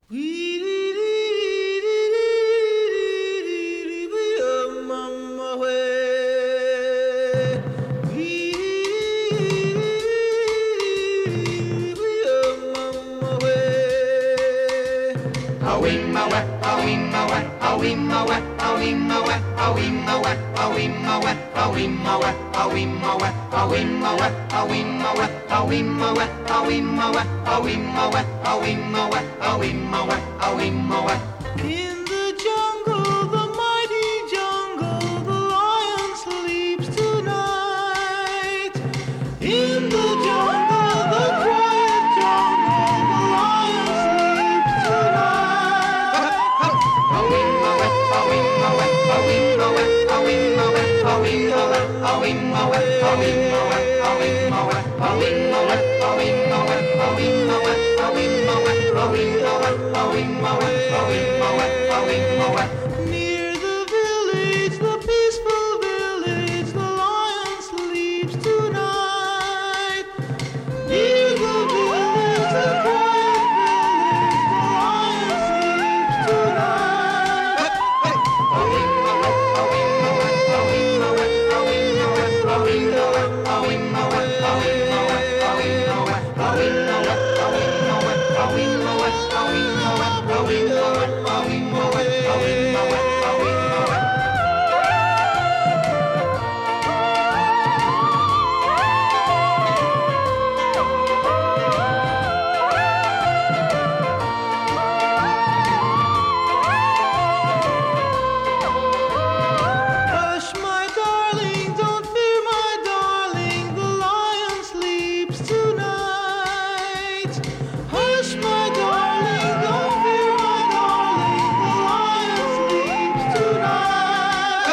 In the jungle, the mighty jungle, the lion sleeps tonight. In the jungle, the quiet jungle, the lion sleeps tonight. Near the village, the peaceful village, the lion sleeps tonight. Near the village, the quiet village, the lion sleeps tonight. Hush, my darling, don't fear, my darling, the lion sleeps tonight. Hush, my darling, don't fear, my darling, the lion sleeps tonight.